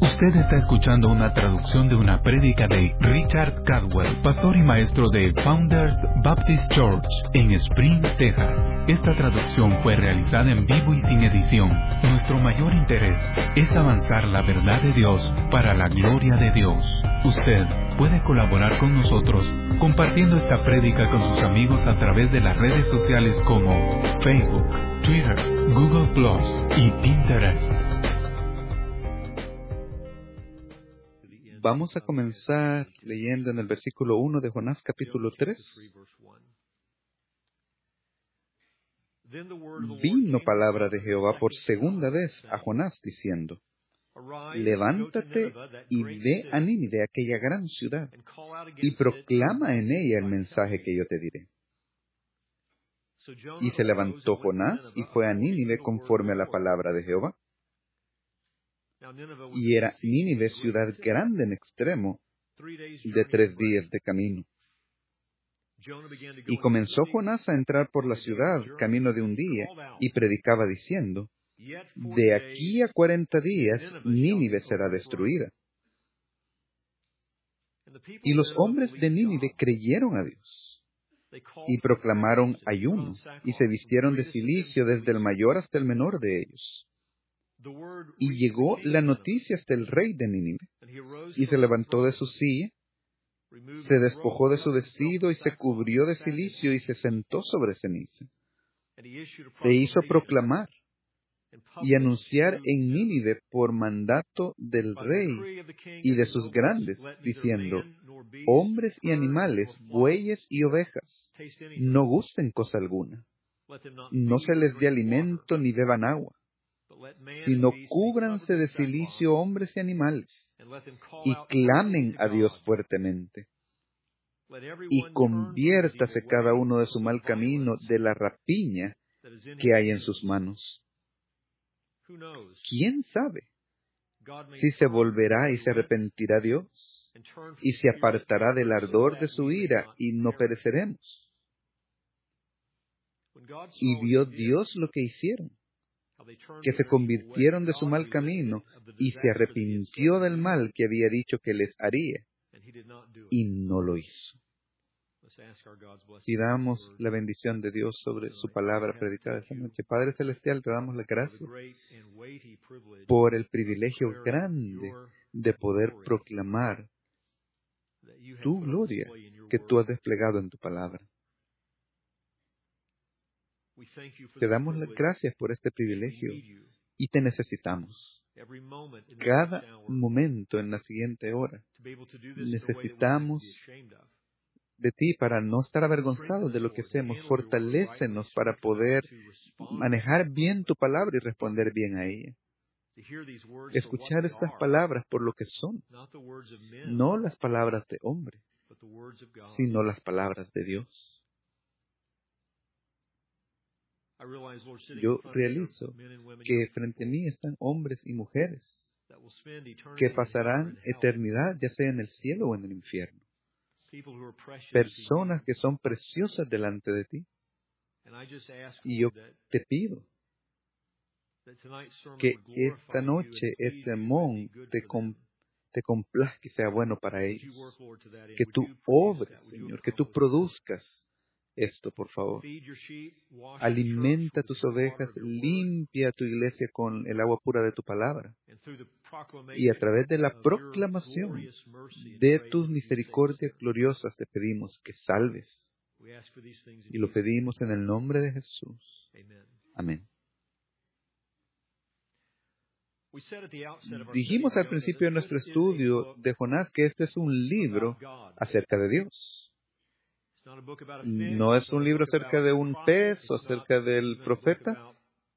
Usted está escuchando una traducción de una prédica de Richard Cadwell, pastor y maestro de Founders Baptist Church en Spring, Texas. Esta traducción fue realizada en vivo y sin edición. Nuestro mayor interés es avanzar la verdad de Dios para la gloria de Dios. Usted puede colaborar con nosotros compartiendo esta prédica con sus amigos a través de las redes sociales como Facebook, Twitter, Google Plus y Pinterest. Vamos a comenzar leyendo en el versículo 1 de Jonás capítulo 3. Vino palabra de Jehová por segunda vez a Jonás diciendo: Levántate y ve a Nínive, aquella gran ciudad, y proclama en ella el mensaje que yo te diré. Y se levantó Jonás y fue a Nínive conforme a la palabra de Jehová. Y era Nínive ciudad grande en extremo, de 3 días de camino. Y comenzó Jonás a entrar por la ciudad, camino de un día, y predicaba diciendo: De aquí a 40 días Nínive será destruida. Y los hombres de Nínive creyeron a Dios, y proclamaron ayuno, y se vistieron de cilicio desde el mayor hasta el menor de ellos. Y llegó la noticia hasta el rey de Nínive, y se levantó de su silla, se despojó de su vestido y se cubrió de cilicio y se sentó sobre ceniza. E hizo proclamar y anunciar en Nínive por mandato del rey y de sus grandes, diciendo: Hombres y animales, bueyes y ovejas, no gusten cosa alguna, no se les dé alimento ni beban agua, sino cúbranse de cilicio hombres y animales, y clamen a Dios fuertemente. Y conviértase cada uno de su mal camino, de la rapiña que hay en sus manos. ¿Quién sabe si se volverá y se arrepentirá Dios, y se apartará del ardor de su ira, y no pereceremos? Y vio Dios lo que hicieron, que se convirtieron de su mal camino, y se arrepintió del mal que había dicho que les haría, y no lo hizo. Pidamos la bendición de Dios sobre su palabra predicada esta noche. Padre Celestial, te damos las gracias por el privilegio grande de poder proclamar tu gloria que tú has desplegado en tu palabra. Te damos las gracias por este privilegio y te necesitamos. Cada momento en la siguiente hora necesitamos de ti para no estar avergonzados de lo que hacemos. Fortalécenos para poder manejar bien tu palabra y responder bien a ella. Escuchar estas palabras por lo que son, no las palabras de hombre, sino las palabras de Dios. Yo realizo que frente a mí están hombres y mujeres que pasarán eternidad, ya sea en el cielo o en el infierno. Personas que son preciosas delante de ti. Y yo te pido que esta noche, este sermón, te complazca y sea bueno para ellos. Que tú obres, Señor, que tú produzcas esto, por favor. Alimenta tus ovejas, limpia tu iglesia con el agua pura de tu palabra. Y a través de la proclamación de tus misericordias gloriosas te pedimos que salves. Y lo pedimos en el nombre de Jesús. Amén. Dijimos al principio de nuestro estudio de Jonás que este es un libro acerca de Dios. No es un libro acerca de un pez o acerca del profeta.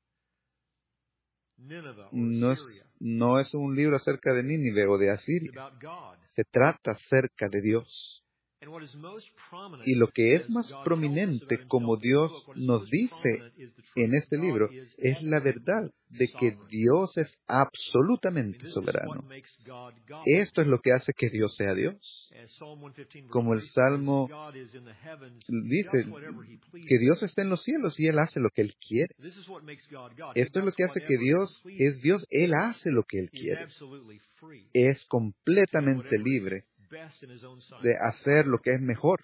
No es un libro acerca de Nínive o de Asiria. Se trata acerca de Dios. Y lo que es más prominente, como Dios nos dice en este libro, es la verdad de que Dios es absolutamente soberano. Esto es lo que hace que Dios sea Dios. Como el Salmo dice, que Dios está en los cielos y Él hace lo que Él quiere. Esto es lo que hace que Dios es Dios. Él hace lo que Él quiere. Es completamente libre de hacer lo que es mejor.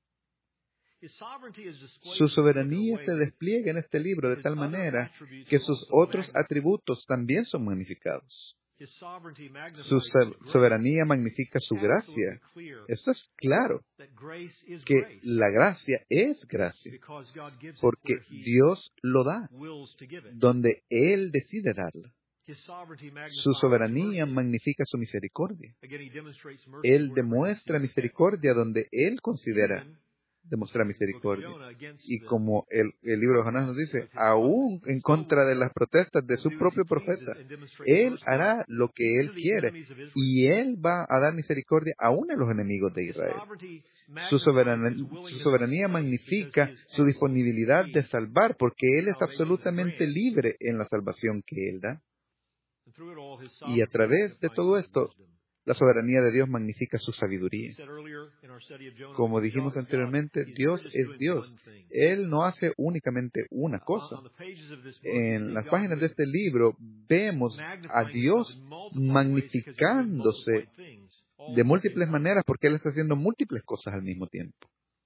Su soberanía se despliega en este libro de tal manera que sus otros atributos también son magnificados. Su soberanía magnifica su gracia. Esto es claro, que la gracia es gracia, porque Dios lo da, donde Él decide darla. Su soberanía magnifica su misericordia. Él demuestra misericordia donde Él considera demostrar misericordia. Y como el libro de Jonás nos dice, aún en contra de las protestas de su propio profeta, Él hará lo que Él quiere y Él va a dar misericordia aún a los enemigos de Israel. Su soberanía magnifica su disponibilidad de salvar, porque Él es absolutamente libre en la salvación que Él da. Y a través de todo esto, la soberanía de Dios magnifica su sabiduría. Como dijimos anteriormente, Dios es Dios. Él no hace únicamente una cosa. En las páginas de este libro vemos a Dios magnificándose de múltiples maneras porque Él está haciendo múltiples cosas al mismo tiempo.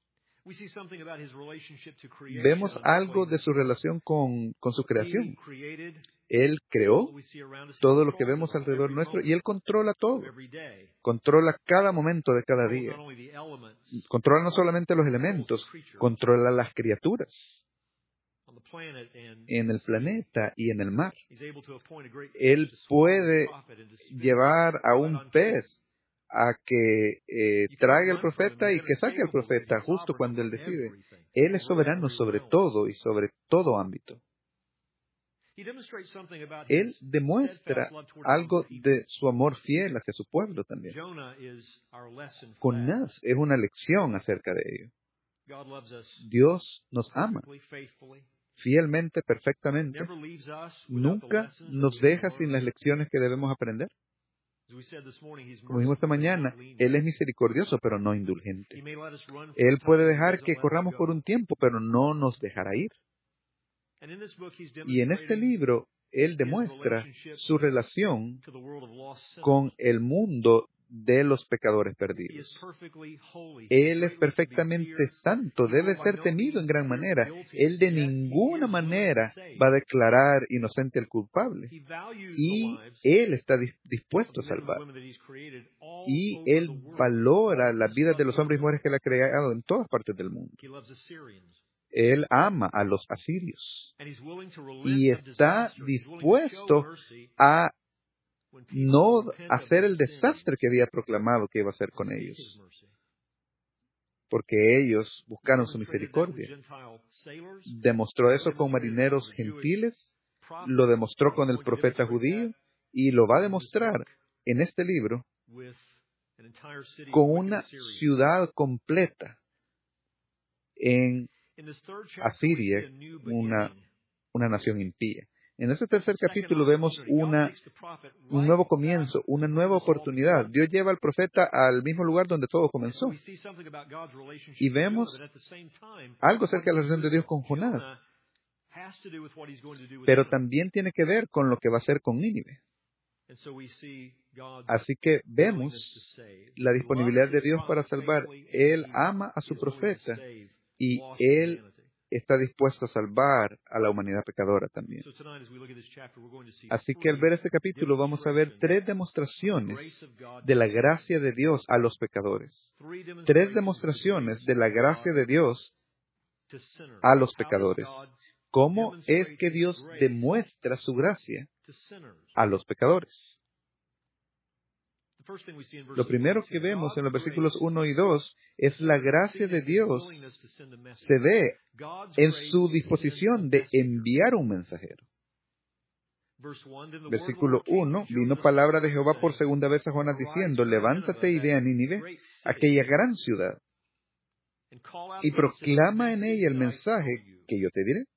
Vemos algo de su relación con su creación. Él creó todo lo que vemos alrededor nuestro y Él controla todo. Controla cada momento de cada día. Controla no solamente los elementos, controla las criaturas en el planeta y en el mar. Él puede llevar a un pez a que traiga al profeta y que saque al profeta justo cuando Él decide. Él es soberano sobre todo y sobre todo ámbito. Él demuestra algo de su amor fiel hacia su pueblo también. Jonás es una lección acerca de ello. Dios nos ama fielmente, perfectamente. Nunca nos deja sin las lecciones que debemos aprender. Como dijimos esta mañana, Él es misericordioso, pero no indulgente. Él puede dejar que corramos por un tiempo, pero no nos dejará ir. Y en este libro, Él demuestra su relación con el mundo de los pecadores perdidos. Él es perfectamente santo, debe ser temido en gran manera. Él de ninguna manera va a declarar inocente al culpable. Y Él está dispuesto a salvar. Y Él valora las vidas de los hombres y mujeres que Él ha creado en todas partes del mundo. Él ama a los asirios y está dispuesto a no hacer el desastre que había proclamado que iba a hacer con ellos, porque ellos buscaron su misericordia. Demostró eso con marineros gentiles, lo demostró con el profeta judío y lo va a demostrar en este libro con una ciudad completa en Asiria, una nación impía. En este tercer capítulo vemos un nuevo comienzo, una nueva oportunidad. Dios lleva al profeta al mismo lugar donde todo comenzó. Y vemos algo acerca de la relación de Dios con Jonás, pero también tiene que ver con lo que va a hacer con Nínive. Así que vemos la disponibilidad de Dios para salvar. Él ama a su profeta y Él está dispuesto a salvar a la humanidad pecadora también. Así que al ver este capítulo vamos a ver tres demostraciones de la gracia de Dios a los pecadores. Tres demostraciones de la gracia de Dios a los pecadores. ¿Cómo es que Dios demuestra su gracia a los pecadores? Lo primero que vemos en los versículos 1 y 2 es la gracia de Dios se ve en su disposición de enviar un mensajero. Versículo 1, vino palabra de Jehová por segunda vez a Jonás diciendo, levántate y ve a Nínive, aquella gran ciudad, y proclama en ella el mensaje que yo te diré.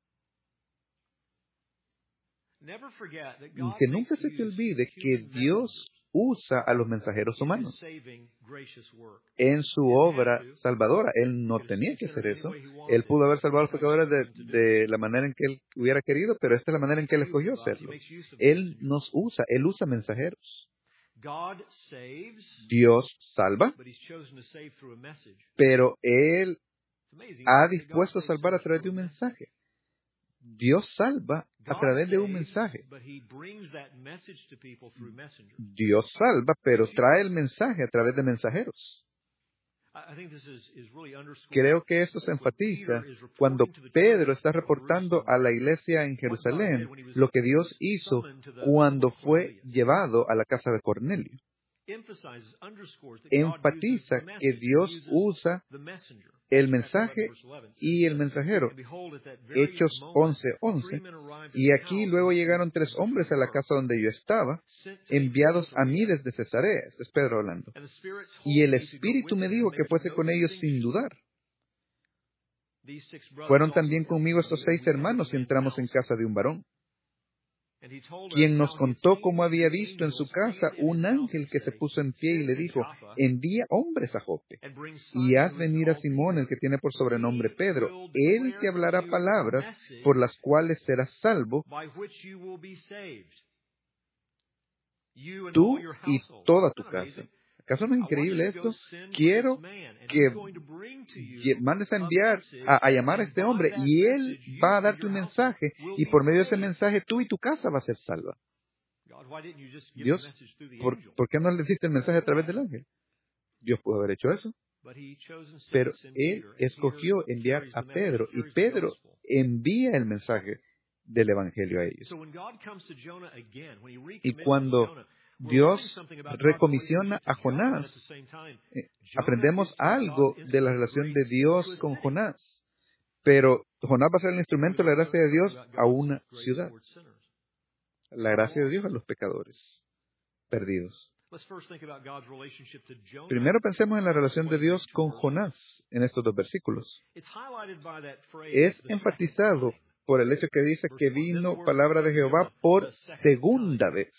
Que nunca se te olvide que Dios usa a los mensajeros humanos en su obra salvadora. Él no tenía que hacer eso. Él pudo haber salvado a los pecadores de la manera en que Él hubiera querido, pero esta es la manera en que Él escogió hacerlo. Él usa mensajeros. Dios salva, pero Él ha dispuesto a salvar a través de un mensaje. Dios salva a través de un mensaje. Dios salva, pero trae el mensaje a través de mensajeros. Creo que esto se enfatiza cuando Pedro está reportando a la iglesia en Jerusalén lo que Dios hizo cuando fue llevado a la casa de Cornelio. Enfatiza que Dios usa el mensaje y el mensajero. Hechos 11:11. Y aquí luego llegaron 3 hombres a la casa donde yo estaba, enviados a mí desde Cesarea. Este es Pedro hablando. Y el Espíritu me dijo que fuese con ellos sin dudar. Fueron también conmigo estos 6 hermanos y entramos en casa de un varón, quien nos contó cómo había visto en su casa un ángel que se puso en pie y le dijo: envía hombres a Jope y haz venir a Simón, el que tiene por sobrenombre Pedro. Él te hablará palabras por las cuales serás salvo, tú y toda tu casa. ¿Acaso no es increíble esto? Quiero que mandes a enviar, a llamar a este hombre, y él va a darte un mensaje, y por medio de ese mensaje tú y tu casa va a ser salva. Dios, ¿por qué no le diste el mensaje a través del ángel? Dios pudo haber hecho eso. Pero Él escogió enviar a Pedro, y Pedro envía el mensaje del Evangelio a ellos. Y cuando Dios recomisiona a Jonás, aprendemos algo de la relación de Dios con Jonás. Pero Jonás va a ser el instrumento de la gracia de Dios a una ciudad. La gracia de Dios a los pecadores perdidos. Primero pensemos en la relación de Dios con Jonás en estos 2 versículos. Es enfatizado por el hecho que dice que vino palabra de Jehová por segunda vez.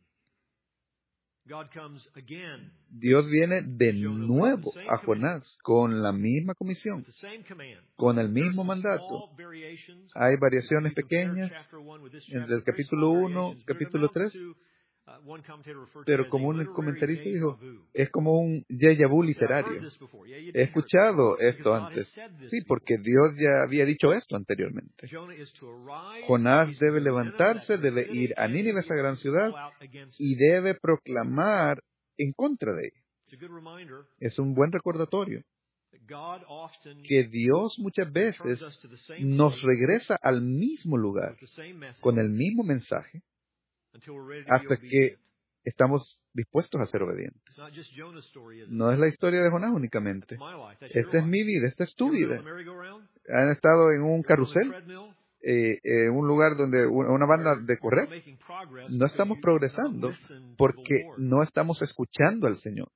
Dios viene de nuevo a Jonás con la misma comisión, con el mismo mandato. Hay variaciones pequeñas entre el capítulo 1 y capítulo 3, pero como un comentarista dijo, es como un déjà vu literario. He escuchado esto antes. Sí, porque Dios ya había dicho esto anteriormente. Jonás debe levantarse, debe ir a Nínive, esa gran ciudad, y debe proclamar en contra de ella. Es un buen recordatorio que Dios muchas veces nos regresa al mismo lugar, con el mismo mensaje, hasta que estamos dispuestos a ser obedientes. No es la historia de Jonás únicamente. Esta es mi vida, esta es tu vida. ¿Han estado en un carrusel? En un lugar donde una banda de correr? No estamos progresando porque no estamos escuchando al Señor.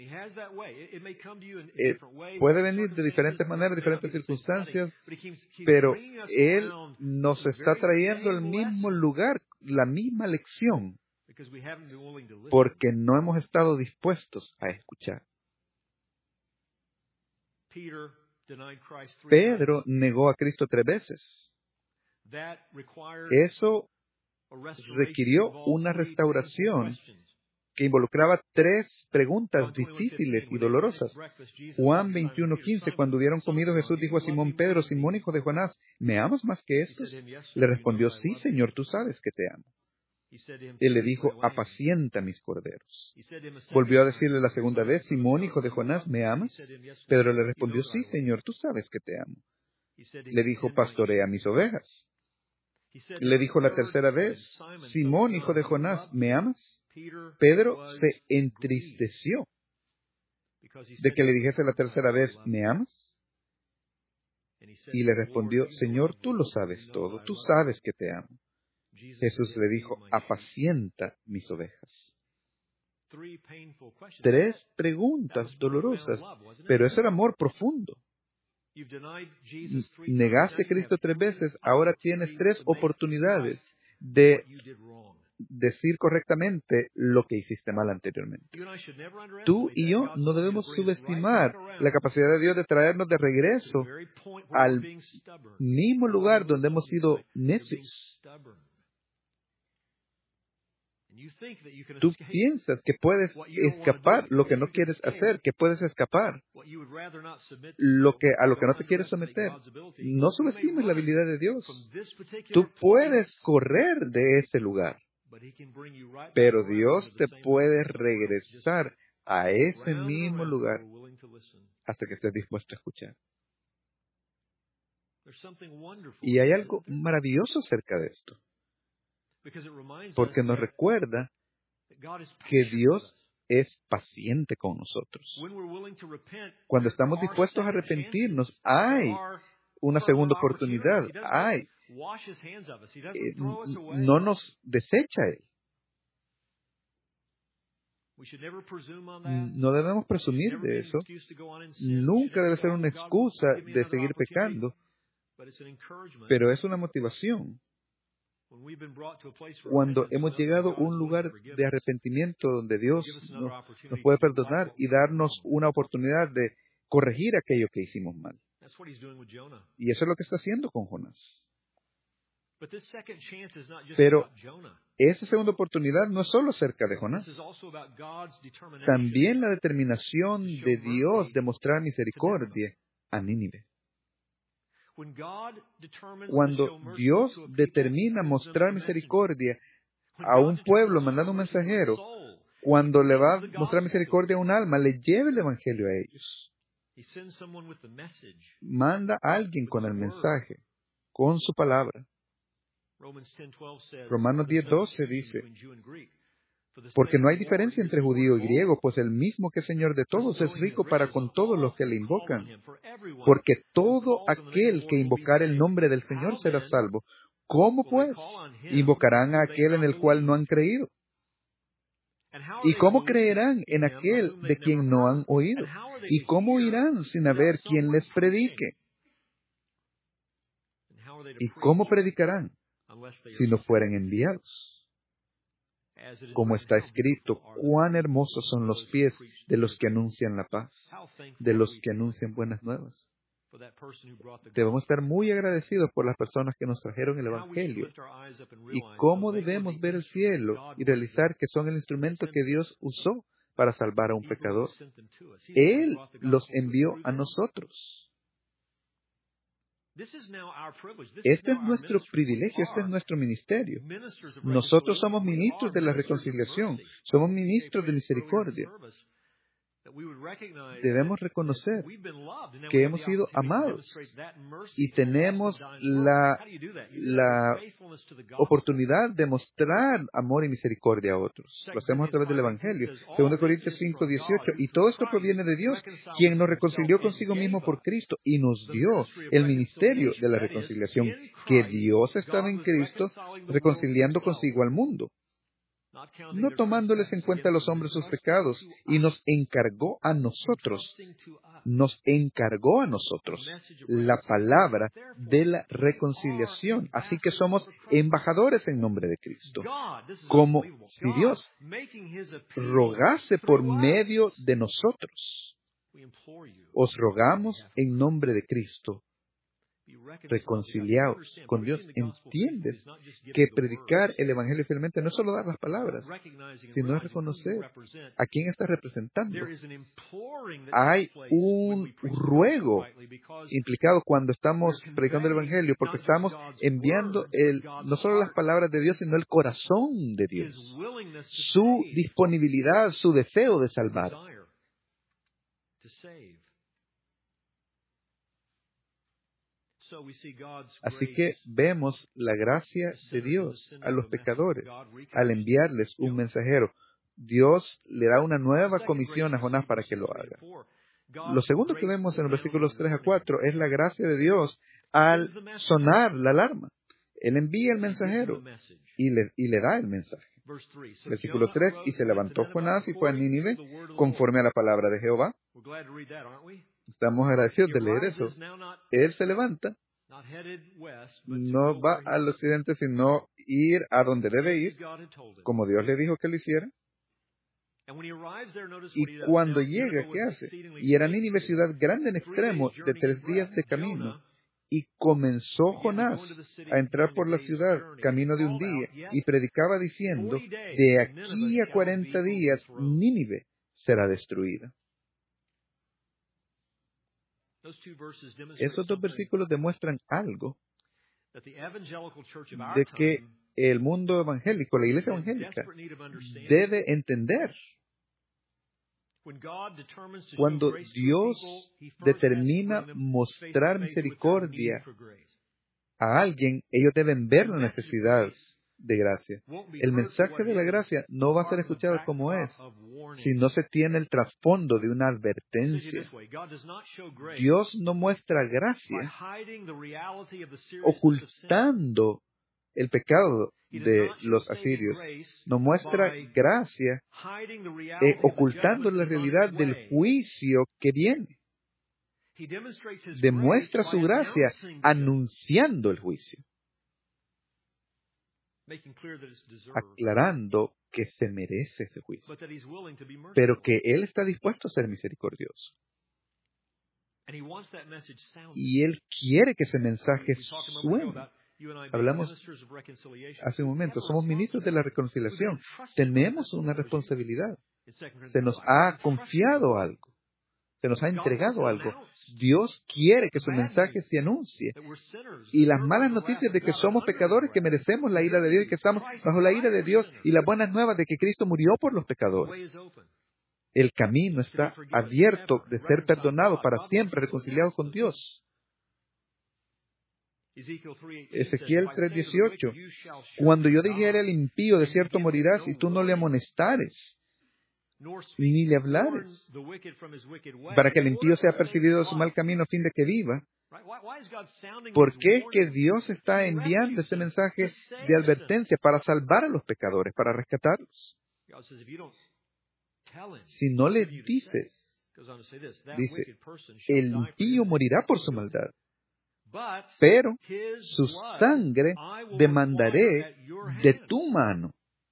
Puede venir de diferentes maneras, diferentes circunstancias, pero Él nos está trayendo al mismo lugar, la misma lección, porque no hemos estado dispuestos a escuchar. Pedro negó a Cristo 3 veces. Eso requirió una restauración que involucraba 3 preguntas difíciles y dolorosas. Juan 21:15, cuando hubieron comido, Jesús dijo a Simón Pedro: Simón, hijo de Jonás, ¿me amas más que estos? Le respondió: sí, Señor, tú sabes que te amo. Él le dijo: apacienta mis corderos. Volvió a decirle la segunda vez: Simón, hijo de Jonás, ¿me amas? Pedro le respondió: sí, Señor, tú sabes que te amo. Le dijo: pastorea mis ovejas. Le dijo la tercera vez: Simón, hijo de Jonás, ¿me amas? Pedro se entristeció de que le dijese la tercera vez: ¿me amas? Y le respondió: Señor, tú lo sabes todo, tú sabes que te amo. Jesús le dijo: apacienta mis ovejas. 3 preguntas dolorosas, pero eso era amor profundo. Negaste a Cristo 3 veces, ahora tienes 3 oportunidades de decir correctamente lo que hiciste mal anteriormente. Tú y yo no debemos subestimar la capacidad de Dios de traernos de regreso al mismo lugar donde hemos sido necios. Tú piensas que puedes escapar lo que no quieres hacer, que puedes escapar a lo que no te quieres someter. No subestimes la habilidad de Dios. Tú puedes correr de ese lugar, pero Dios te puede regresar a ese mismo lugar hasta que estés dispuesto a escuchar. Y hay algo maravilloso acerca de esto, porque nos recuerda que Dios es paciente con nosotros. Cuando estamos dispuestos a arrepentirnos, hay una segunda oportunidad. No nos desecha Él. No debemos presumir de eso. Nunca debe ser una excusa de seguir pecando, pero es una motivación. Cuando hemos llegado a un lugar de arrepentimiento donde Dios nos puede perdonar y darnos una oportunidad de corregir aquello que hicimos mal. Y eso es lo que está haciendo con Jonás. Pero esa segunda oportunidad no es solo acerca de Jonás. También la determinación de Dios de mostrar misericordia a Nínive. Cuando Dios determina mostrar misericordia a un pueblo mandando un mensajero, cuando le va a mostrar misericordia a un alma, le lleva el evangelio a ellos. Manda a alguien con el mensaje, con su palabra. Romanos 10:12 dice, porque no hay diferencia entre judío y griego, pues el mismo que es Señor de todos es rico para con todos los que le invocan. Porque todo aquel que invocare el nombre del Señor será salvo. ¿Cómo pues invocarán a aquel en el cual no han creído? ¿Y cómo creerán en aquel de quien no han oído? ¿Y cómo oirán sin haber quien les predique? ¿Y cómo predicarán si no fueren enviados? Como está escrito, cuán hermosos son los pies de los que anuncian la paz, de los que anuncian buenas nuevas. Debemos estar muy agradecidos por las personas que nos trajeron el Evangelio. Y cómo debemos ver el cielo y realizar que son el instrumento que Dios usó para salvar a un pecador. Él los envió a nosotros. Este es nuestro privilegio, este es nuestro ministerio. Nosotros somos ministros de la reconciliación, somos ministros de misericordia. Debemos reconocer que hemos sido amados y tenemos la oportunidad de mostrar amor y misericordia a otros. Lo hacemos a través del Evangelio. 2 Corintios 5:18. Y todo esto proviene de Dios, quien nos reconcilió consigo mismo por Cristo y nos dio el ministerio de la reconciliación, que Dios estaba en Cristo reconciliando consigo al mundo, no tomándoles en cuenta a los hombres sus pecados, y nos encargó a nosotros la palabra de la reconciliación. Así que somos embajadores en nombre de Cristo. Como si Dios rogase por medio de nosotros. Os rogamos en nombre de Cristo, reconciliados con Dios. ¿Entiendes que predicar el Evangelio fielmente no es solo dar las palabras, sino es reconocer a quién estás representando? Hay un ruego implicado cuando estamos predicando el Evangelio, porque estamos enviando no solo las palabras de Dios, sino el corazón de Dios, su disponibilidad, su deseo de salvar. Así que vemos la gracia de Dios a los pecadores al enviarles un mensajero. Dios le da una nueva comisión a Jonás para que lo haga. Lo segundo que vemos en los versículos 3 a 4 es la gracia de Dios al sonar la alarma. Él envía el mensajero y le da el mensaje. Versículo 3, y se levantó Jonás y fue a Nínive conforme a la palabra de Jehová. Estamos agradecidos de leer eso. Él se levanta, no va al occidente, sino ir a donde debe ir, como Dios le dijo que lo hiciera. Y cuando llega, ¿qué hace? Y era Nínive ciudad grande en extremo, de 3 días de camino. Y comenzó Jonás a entrar por la ciudad, camino de un día, y predicaba diciendo, de aquí a 40 días Nínive será destruida. Esos 2 versículos demuestran algo de que el mundo evangélico, la iglesia evangélica, debe entender. Cuando Dios determina mostrar misericordia a alguien, ellos deben ver la necesidad de gracia. El mensaje de la gracia no va a ser escuchado como es, si no se tiene el trasfondo de una advertencia. Dios no muestra gracia ocultando el pecado de los asirios. No muestra gracia ocultando la realidad del juicio que viene. Demuestra su gracia anunciando el juicio, aclarando que se merece ese juicio, pero que Él está dispuesto a ser misericordioso. Y Él quiere que ese mensaje suene. Hablamos hace un momento, somos ministros de la reconciliación. Tenemos una responsabilidad. Se nos ha confiado algo. Se nos ha entregado algo. Dios quiere que su mensaje se anuncie. Y las malas noticias de que somos pecadores, que merecemos la ira de Dios y que estamos bajo la ira de Dios, y las buenas nuevas de que Cristo murió por los pecadores. El camino está abierto de ser perdonado para siempre, reconciliado con Dios. Ezequiel 3:18, cuando yo dijere al impío, de cierto morirás, y tú no le amonestares, ni le hablares, para que el impío sea percibido de su mal camino a fin de que viva. ¿Por qué es que Dios está enviando este mensaje de advertencia para salvar a los pecadores, para rescatarlos? Si no le dices, dice, el impío morirá por su maldad, pero su sangre demandaré de tu mano.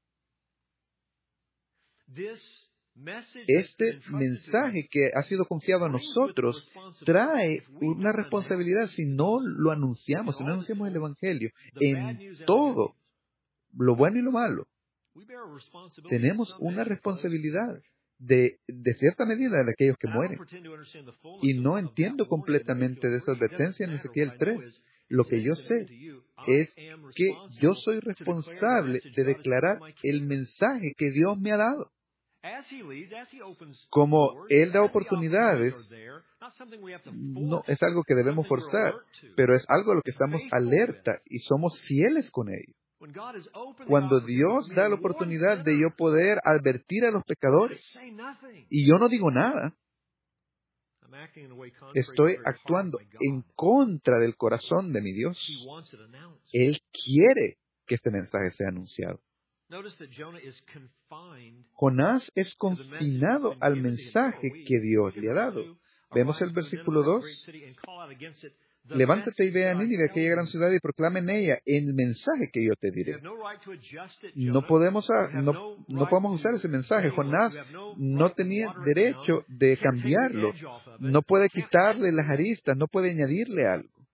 Este mensaje que ha sido confiado a nosotros trae una responsabilidad si no lo anunciamos, si no anunciamos el Evangelio en todo, lo bueno y lo malo. Tenemos una responsabilidad de cierta medida de aquellos que mueren. Y no entiendo completamente de esa advertencia en Ezequiel 3. Lo que yo sé es que yo soy responsable de declarar el mensaje que Dios me ha dado. Como Él da oportunidades, no es algo que debemos forzar, pero es algo a lo que estamos alerta y somos fieles con ello. Cuando Dios da la oportunidad de yo poder advertir a los pecadores y yo no digo nada, estoy actuando en contra del corazón de mi Dios. Él quiere que este mensaje sea anunciado. Jonás es confinado al mensaje que Dios le ha dado. Vemos el versículo 2. Levántate y ve a Nínive, aquella gran ciudad, y proclama en ella el mensaje que yo te diré. No podemos usar ese mensaje. Jonás no tenía derecho de cambiarlo. No puede quitarle las aristas, no puede añadirle algo.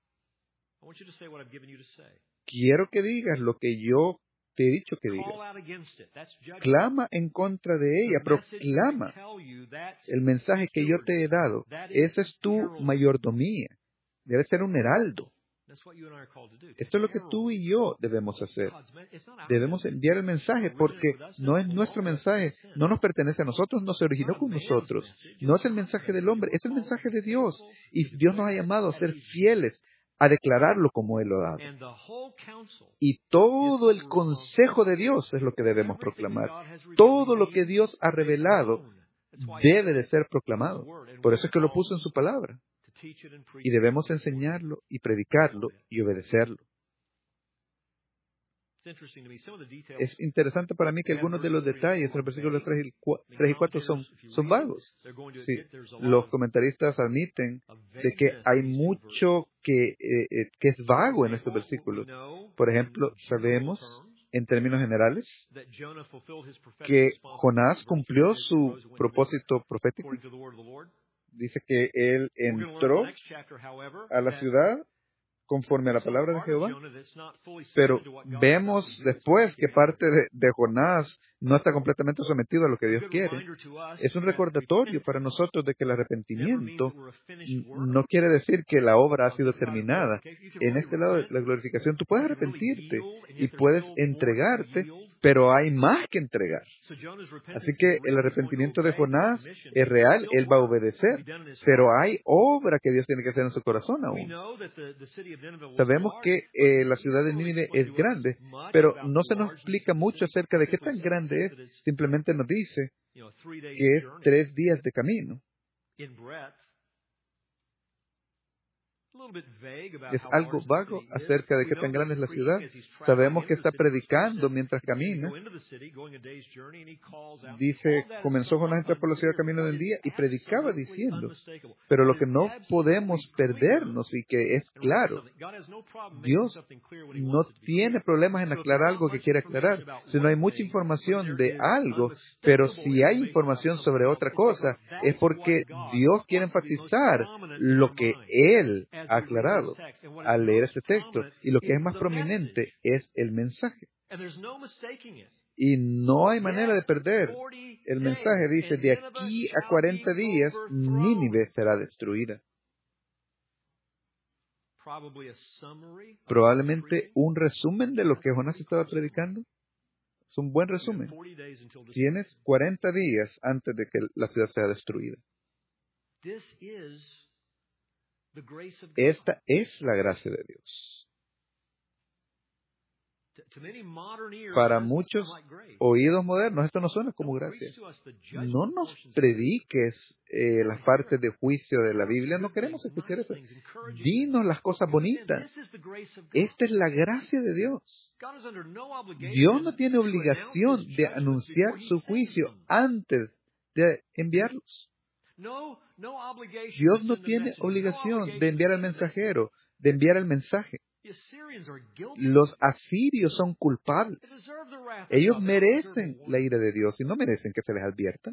Quiero que digas lo que yo te he dicho que digas. Clama en contra de ella, proclama el mensaje que yo te he dado. Esa es tu mayordomía. Debe ser un heraldo. Esto es lo que tú y yo debemos hacer. Debemos enviar el mensaje porque no es nuestro mensaje, no nos pertenece a nosotros, no se originó con nosotros. No es el mensaje del hombre, es el mensaje de Dios. Y Dios nos ha llamado a ser fieles, a declararlo como Él lo ha dado. Y todo el consejo de Dios es lo que debemos proclamar. Todo lo que Dios ha revelado debe de ser proclamado. Por eso es que lo puso en su palabra. Y debemos enseñarlo y predicarlo y obedecerlo. Es interesante para mí que algunos de los detalles en los versículos 3 y 4 son vagos. Sí, los comentaristas admiten de que hay mucho que es vago en estos versículos. Por ejemplo, sabemos, en términos generales, que Jonás cumplió su propósito profético. Dice que él entró a la ciudad conforme a la palabra de Jehová, pero vemos después que parte de Jonás no está completamente sometido a lo que Dios quiere. Es un recordatorio para nosotros de que el arrepentimiento no quiere decir que la obra ha sido terminada. En este lado de la glorificación tú puedes arrepentirte y puedes entregarte, pero hay más que entregar. Así que el arrepentimiento de Jonás es real, él va a obedecer, pero hay obra que Dios tiene que hacer en su corazón aún. Sabemos que la ciudad de Nínive es grande, pero no se nos explica mucho acerca de qué tan grande es. Simplemente nos dice que es 3 días de camino. Es algo vago acerca de qué tan grande es la ciudad. Sabemos que está predicando mientras camina. Dice, comenzó Jonás a entrar por la ciudad camino del día y predicaba diciendo. Pero lo que no podemos perdernos y que es claro, Dios no tiene problemas en aclarar algo que quiere aclarar. Si no hay mucha información de algo, pero si hay información sobre otra cosa, es porque Dios quiere enfatizar lo que Él ha aclarado al leer este texto. Y lo que es más prominente es el mensaje. Y no hay manera de perder. El mensaje dice, de aquí a 40 días, Nínive será destruida. Probablemente un resumen de lo que Jonás estaba predicando. Es un buen resumen. Tienes 40 días antes de que la ciudad sea destruida. Esta es la gracia de Dios. Para muchos oídos modernos, esto no suena como gracia. No nos prediques las partes de juicio de la Biblia. No queremos escuchar eso. Dinos las cosas bonitas. Esta es la gracia de Dios. Dios no tiene obligación de anunciar su juicio antes de enviarlos. Dios no tiene obligación de enviar al mensajero, de enviar el mensaje. Los asirios son culpables. Ellos merecen la ira de Dios y no merecen que se les advierta.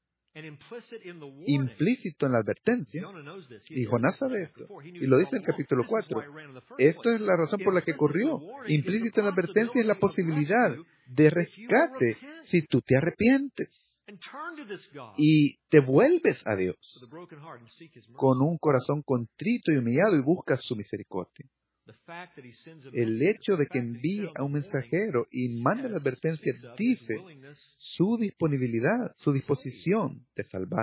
Implícito en la advertencia, y Jonás sabe esto, y lo dice en el capítulo 4, esto es la razón por la que corrió. Implícito en la advertencia es la posibilidad de rescate si tú te arrepientes y te vuelves a Dios con un corazón contrito y humillado y buscas su misericordia. El hecho de que envíe a un mensajero y mande la advertencia dice su disponibilidad, su disposición de salvar.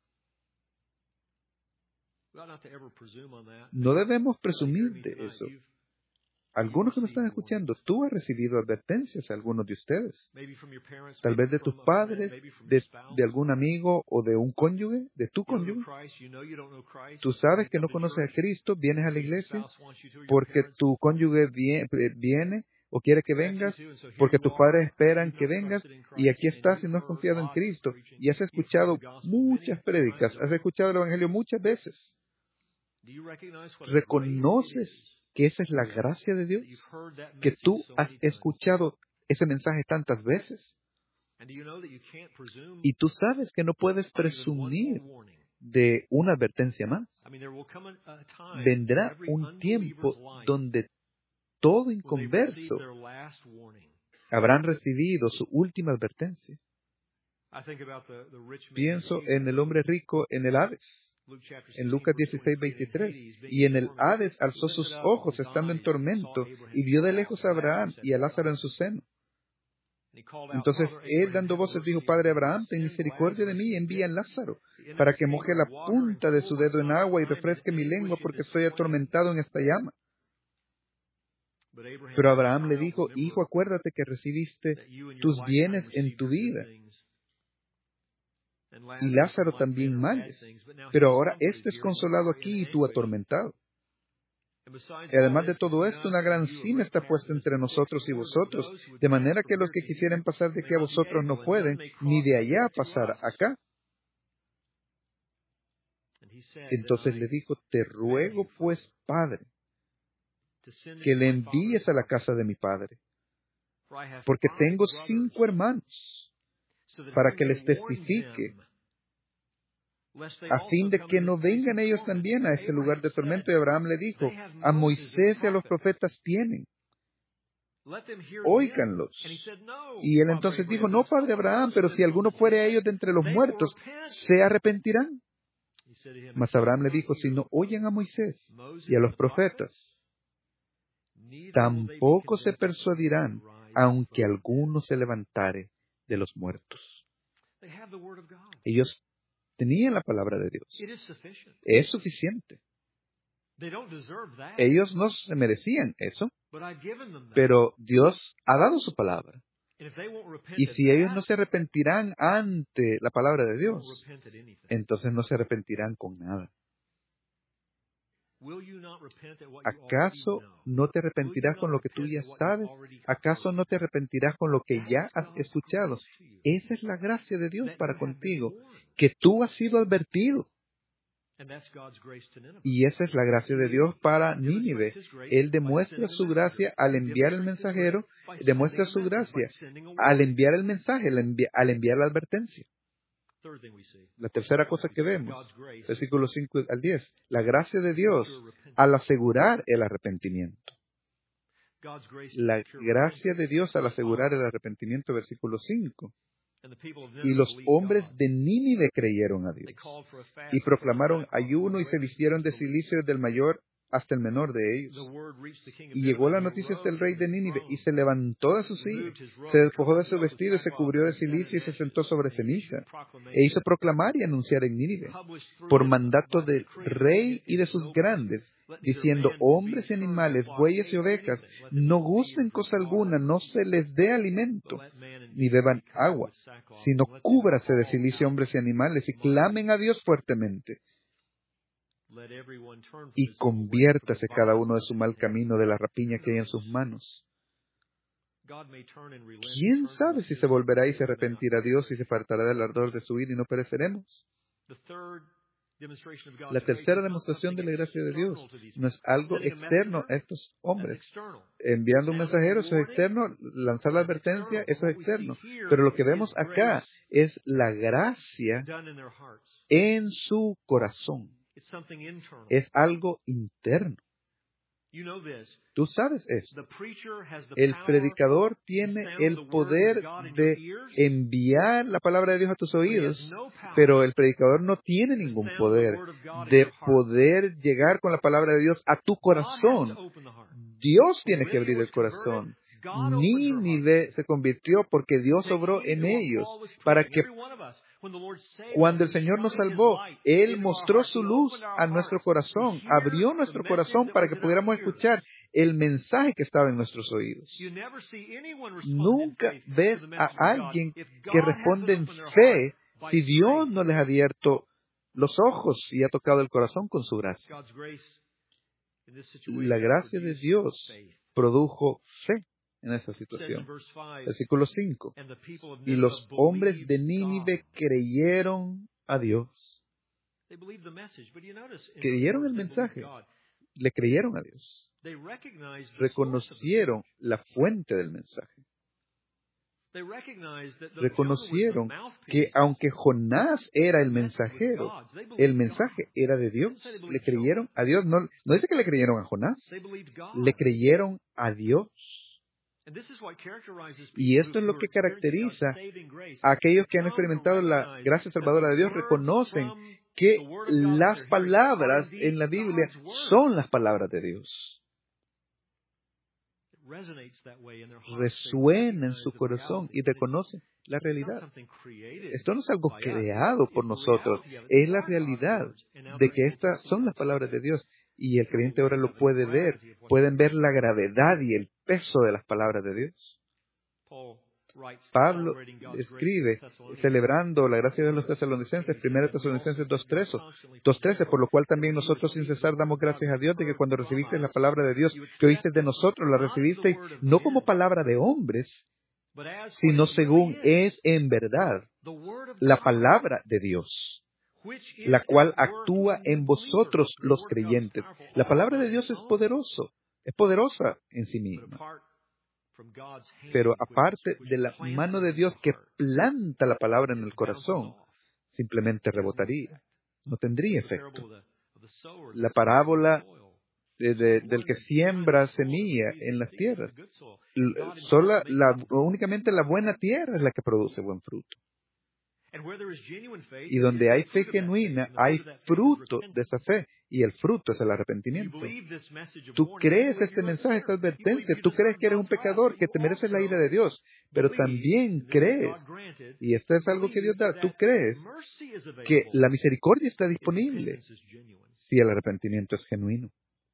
No debemos presumir de eso. Algunos que me están escuchando, tú has recibido advertencias, algunos de ustedes. Tal vez de tus padres, de algún amigo o de un cónyuge, de tu cónyuge. Tú sabes que no conoces a Cristo, vienes a la iglesia porque tu cónyuge viene o quiere que vengas, porque tus padres esperan que vengas, y aquí estás y no has confiado en Cristo. Y has escuchado muchas prédicas, has escuchado el Evangelio muchas veces. ¿Reconoces que esa es la gracia de Dios? ¿Que tú has escuchado ese mensaje tantas veces? Y tú sabes que no puedes presumir de una advertencia más. Vendrá un tiempo donde todo inconverso habrán recibido su última advertencia. Pienso en el hombre rico en el Hades. En Lucas 16:23, y en el Hades alzó sus ojos estando en tormento y vio de lejos a Abraham y a Lázaro en su seno. Entonces él, dando voces, dijo: Padre Abraham, ten misericordia de mí y envía a Lázaro para que moje la punta de su dedo en agua y refresque mi lengua porque estoy atormentado en esta llama. Pero Abraham le dijo: Hijo, acuérdate que recibiste tus bienes en tu vida, y Lázaro también males, pero ahora éste es consolado aquí y tú atormentado. Y además de todo esto, una gran cima está puesta entre nosotros y vosotros, de manera que los que quisieran pasar de aquí a vosotros no pueden, ni de allá pasar acá. Entonces le dijo, te ruego pues, Padre, que le envíes a la casa de mi padre, porque tengo 5 hermanos, para que les testifique, a fin de que no vengan ellos también a este lugar de tormento. Y Abraham le dijo, a Moisés y a los profetas tienen, óiganlos. Y él entonces dijo, no, padre Abraham, pero si alguno fuere a ellos de entre los muertos, ¿se arrepentirán? Mas Abraham le dijo, si no oyen a Moisés y a los profetas, tampoco se persuadirán, aunque alguno se levantare de los muertos. Ellos tenían la palabra de Dios. Es suficiente. Ellos no se merecían eso, pero Dios ha dado su palabra. Y si ellos no se arrepentirán ante la palabra de Dios, entonces no se arrepentirán con nada. ¿Acaso no te arrepentirás con lo que tú ya sabes? ¿Acaso no te arrepentirás con lo que ya has escuchado? Esa es la gracia de Dios para contigo, que tú has sido advertido. Y esa es la gracia de Dios para Nínive. Él demuestra su gracia al enviar el mensajero, demuestra su gracia al enviar el mensaje, al enviar la advertencia. La tercera cosa que vemos, versículos 5 al 10, la gracia de Dios al asegurar el arrepentimiento. La gracia de Dios al asegurar el arrepentimiento, versículo 5. Y los hombres de Nínive creyeron a Dios, y proclamaron ayuno y se vistieron de cilicio desde el mayor hasta el menor de ellos. Y llegó la noticia hasta el rey de Nínive, y se levantó de su silla, se despojó de su vestido, y se cubrió de cilicio, y se sentó sobre ceniza, e hizo proclamar y anunciar en Nínive, por mandato del rey y de sus grandes, diciendo, hombres y animales, bueyes y ovejas, no gusten cosa alguna, no se les dé alimento, ni beban agua, sino cúbrase de cilicio hombres y animales, y clamen a Dios fuertemente, y conviértase cada uno de su mal camino, de la rapiña que hay en sus manos. ¿Quién sabe si se volverá y se arrepentirá Dios y se apartará del ardor de su ira y no pereceremos? La tercera demostración de la gracia de Dios no es algo externo a estos hombres. Enviando un mensajero, eso es externo. Lanzar la advertencia, eso es externo. Pero lo que vemos acá es la gracia en su corazón. Es algo interno. Tú sabes eso. El predicador tiene el poder de enviar la palabra de Dios a tus oídos, pero el predicador no tiene ningún poder de poder llegar con la palabra de Dios a tu corazón. Dios tiene que abrir el corazón. Nínive se convirtió porque Dios obró en ellos para que cuando el Señor nos salvó, Él mostró su luz a nuestro corazón, abrió nuestro corazón para que pudiéramos escuchar el mensaje que estaba en nuestros oídos. Nunca ves a alguien que responde en fe si Dios no les ha abierto los ojos y ha tocado el corazón con su gracia. La gracia de Dios produjo fe en esa situación. Versículo 5. Y los hombres de Nínive creyeron a Dios. Creyeron el mensaje. Le creyeron a Dios. Reconocieron la fuente del mensaje. Reconocieron que aunque Jonás era el mensajero, el mensaje era de Dios. Le creyeron a Dios. No dice que le creyeron a Jonás. Le creyeron a Dios. Y esto es lo que caracteriza a aquellos que han experimentado la gracia salvadora de Dios. Reconocen que las palabras en la Biblia son las palabras de Dios. Resuena en su corazón y reconoce la realidad. Esto no es algo creado por nosotros, es la realidad de que estas son las palabras de Dios. Y el creyente ahora lo puede ver. Pueden ver la gravedad y el peso de las palabras de Dios. Pablo escribe, celebrando la gracia de los tesalonicenses, 1 Tesalonicenses 2:13, por lo cual también nosotros sin cesar damos gracias a Dios de que cuando recibisteis la palabra de Dios que oísteis de nosotros, la recibisteis no como palabra de hombres, sino según es en verdad la palabra de Dios, la cual actúa en vosotros los creyentes. La palabra de Dios es poderosa en sí misma. Pero aparte de la mano de Dios que planta la palabra en el corazón, simplemente rebotaría, no tendría efecto. La parábola del que siembra semilla en las tierras, únicamente la buena tierra es la que produce buen fruto. Y donde hay fe genuina, hay fruto de esa fe, y el fruto es el arrepentimiento. Tú crees este mensaje, esta advertencia, tú crees que eres un pecador, que te mereces la ira de Dios, pero también crees, y esto es algo que Dios da, tú crees que la misericordia está disponible si el arrepentimiento es genuino.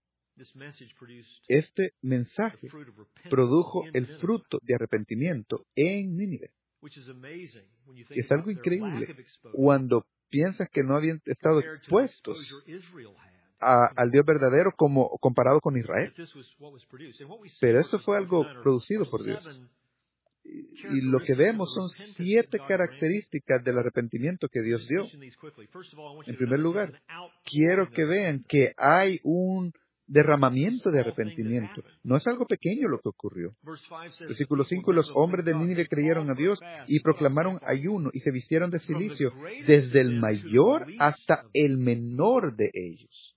Este mensaje produjo el fruto de arrepentimiento en Nínive. Es algo increíble cuando piensas que no habían estado expuestos al Dios verdadero como comparado con Israel. Pero esto fue algo producido por Dios. Y lo que vemos son 7 características del arrepentimiento que Dios dio. En primer lugar, quiero que vean que hay un derramamiento de arrepentimiento. No es algo pequeño lo que ocurrió. Versículo 5, los hombres de Nínive creyeron a Dios y proclamaron ayuno y se vistieron de cilicio, desde el mayor hasta el menor de ellos.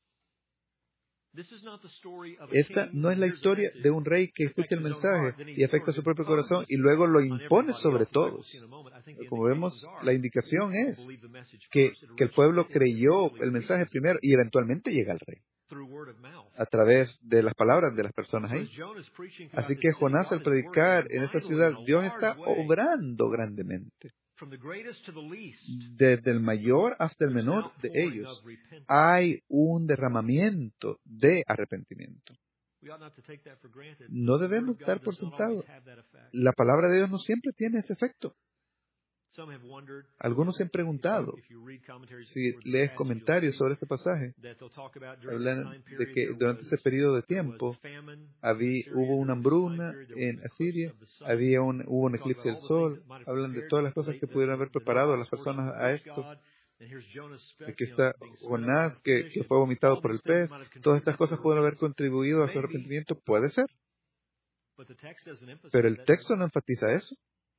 Esta no es la historia de un rey que escucha el mensaje y afecta su propio corazón y luego lo impone sobre todos. Como vemos, la indicación es que el pueblo creyó el mensaje primero y eventualmente llega al rey a través de las palabras de las personas ahí. Así que Jonás, al predicar en esta ciudad, Dios está obrando grandemente. Desde el mayor hasta el menor de ellos hay un derramamiento de arrepentimiento. No debemos dar por sentado. La palabra de Dios no siempre tiene ese efecto. Algunos se han preguntado, si lees comentarios sobre este pasaje, hablan de que durante ese periodo de tiempo hubo una hambruna en Asiria, hubo un eclipse del sol, hablan de todas las cosas que pudieron haber preparado a las personas a esto. Aquí está Jonás, que fue vomitado por el pez. Todas estas cosas pudieron haber contribuido a su arrepentimiento. Puede ser. Pero el texto no enfatiza eso.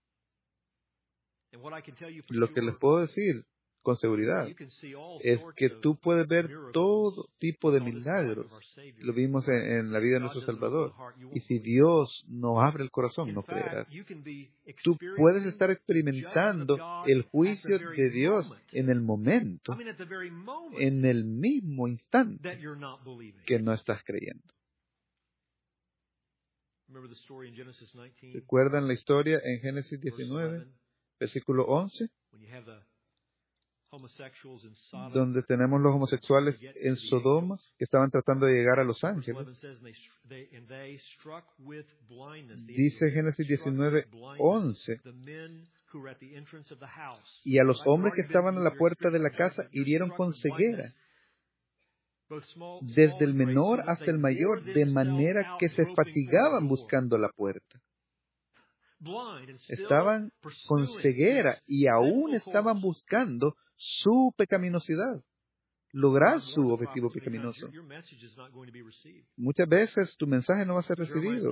Lo que les puedo decir con seguridad es que tú puedes ver todo tipo de milagros. Lo vimos en la vida de nuestro Salvador. Y si Dios nos abre el corazón, no creerás. Tú puedes estar experimentando el juicio de Dios en el momento, en el mismo instante que no estás creyendo. ¿Recuerdan la historia en Génesis 19? Versículo 11, donde tenemos los homosexuales en Sodoma que estaban tratando de llegar a Los Ángeles. Dice Génesis 19:11, y a los hombres que estaban a la puerta de la casa hirieron con ceguera, desde el menor hasta el mayor, de manera que se fatigaban buscando la puerta. Estaban con ceguera y aún estaban buscando su pecaminosidad, lograr su objetivo pecaminoso. Muchas veces tu mensaje no va a ser recibido.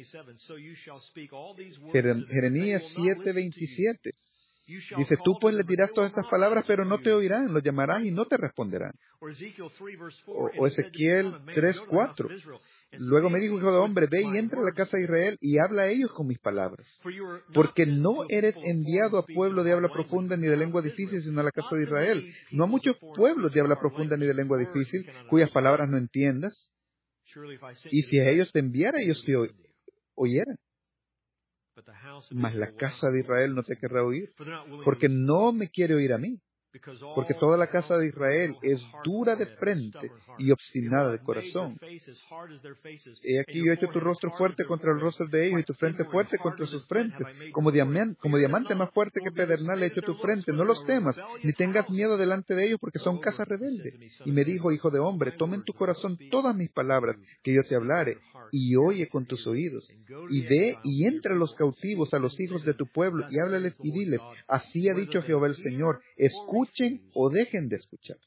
Jeremías 7:27 dice, tú pues les dirás todas estas palabras, pero no te oirán, los llamarás y no te responderán. O Ezequiel 3:4. Luego me dijo, hijo de hombre, ve y entra a la casa de Israel y habla a ellos con mis palabras. Porque no eres enviado a pueblo de habla profunda ni de lengua difícil, sino a la casa de Israel. No a muchos pueblos de habla profunda ni de lengua difícil, cuyas palabras no entiendas. Y si a ellos te enviara, ellos te oyeran. Mas la casa de Israel no te querrá oír, porque no me quiere oír a mí, porque toda la casa de Israel es dura de frente y obstinada de corazón. He aquí yo he hecho tu rostro fuerte contra el rostro de ellos y tu frente fuerte contra sus frentes. Como diamante más fuerte que pedernal he hecho tu frente. No los temas, ni tengas miedo delante de ellos, porque son casa rebelde. Y me dijo, hijo de hombre, toma en tu corazón todas mis palabras que yo te hablare, y oye con tus oídos. Y ve y entra a los cautivos, a los hijos de tu pueblo, y háblales y diles, así ha dicho Jehová el Señor, escuchen o dejen de escuchar.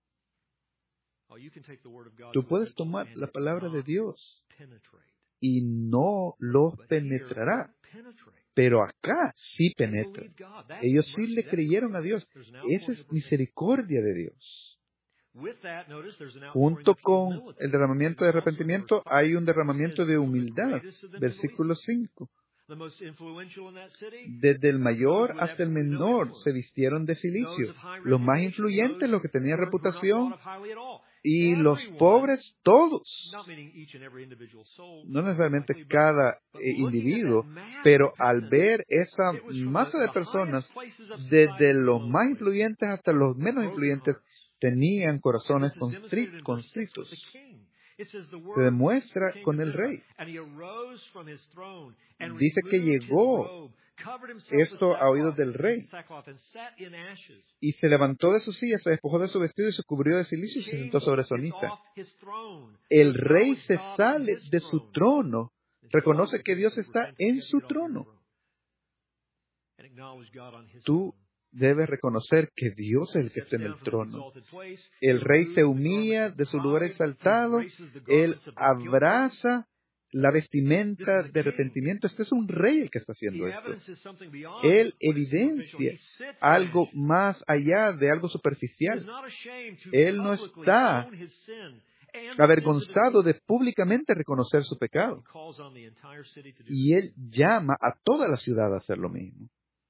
Tú puedes tomar la palabra de Dios y no los penetrará. Pero acá sí penetra. Ellos sí le creyeron a Dios. Esa es misericordia de Dios. Junto con el derramamiento de arrepentimiento hay un derramamiento de humildad. Versículo 5. Desde el mayor hasta el menor se vistieron de cilicio. Los más influyentes, los que tenían reputación, y los pobres, todos. No necesariamente cada individuo, pero al ver esa masa de personas, desde los más influyentes hasta los menos influyentes, tenían corazones constritos. Se demuestra con el rey. Dice que llegó esto a oídos del rey. Y se levantó de su silla, se despojó de su vestido y se cubrió de cilicio y se sentó sobre ceniza. El rey se sale de su trono, reconoce que Dios está en su trono. Tú debes reconocer que Dios es el que está en el trono. El rey se humilla de su lugar exaltado, él abraza la vestimenta de arrepentimiento. Este es un rey el que está haciendo esto. Él evidencia algo más allá de algo superficial. Él no está avergonzado de públicamente reconocer su pecado. Y él llama a toda la ciudad a hacer lo mismo.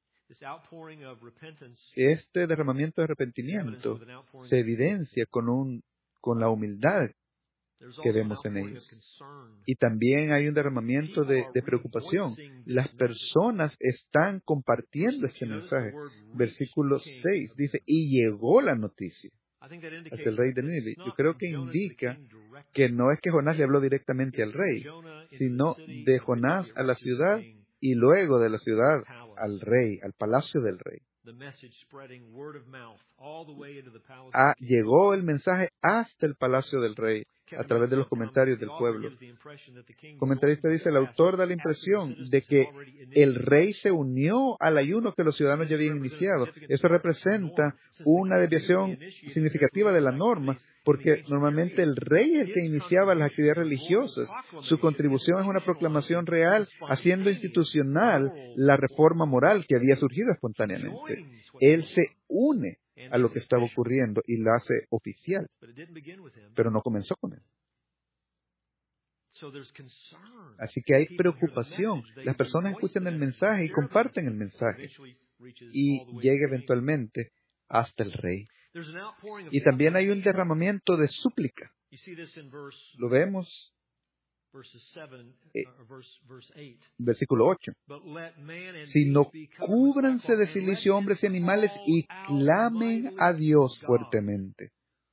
Este derramamiento de arrepentimiento se evidencia con la humildad que vemos en ellos. Y también hay un derramamiento de preocupación. Las personas están compartiendo este mensaje. Versículo 6 dice, y llegó la noticia hasta el rey de Nínive. Yo creo que indica que no es que Jonás le habló directamente al rey, sino de Jonás a la ciudad y luego de la ciudad al rey, al palacio del rey. Llegó el mensaje hasta el palacio del rey a través de los comentarios del pueblo. El comentarista dice, el autor da la impresión de que el rey se unió al ayuno que los ciudadanos ya habían iniciado. Eso representa una desviación significativa de la norma, porque normalmente el rey es el que iniciaba las actividades religiosas. Su contribución es una proclamación real, haciendo institucional la reforma moral que había surgido espontáneamente. Él se une a lo que estaba ocurriendo y la hace oficial, pero no comenzó con él. Así que hay preocupación. Las personas escuchan el mensaje y comparten el mensaje y llega eventualmente hasta el rey. Y también hay un derramamiento de súplica. Lo vemos versículo 8. Sino cúbranse de cilicio hombres y animales y clamen a Dios fuertemente.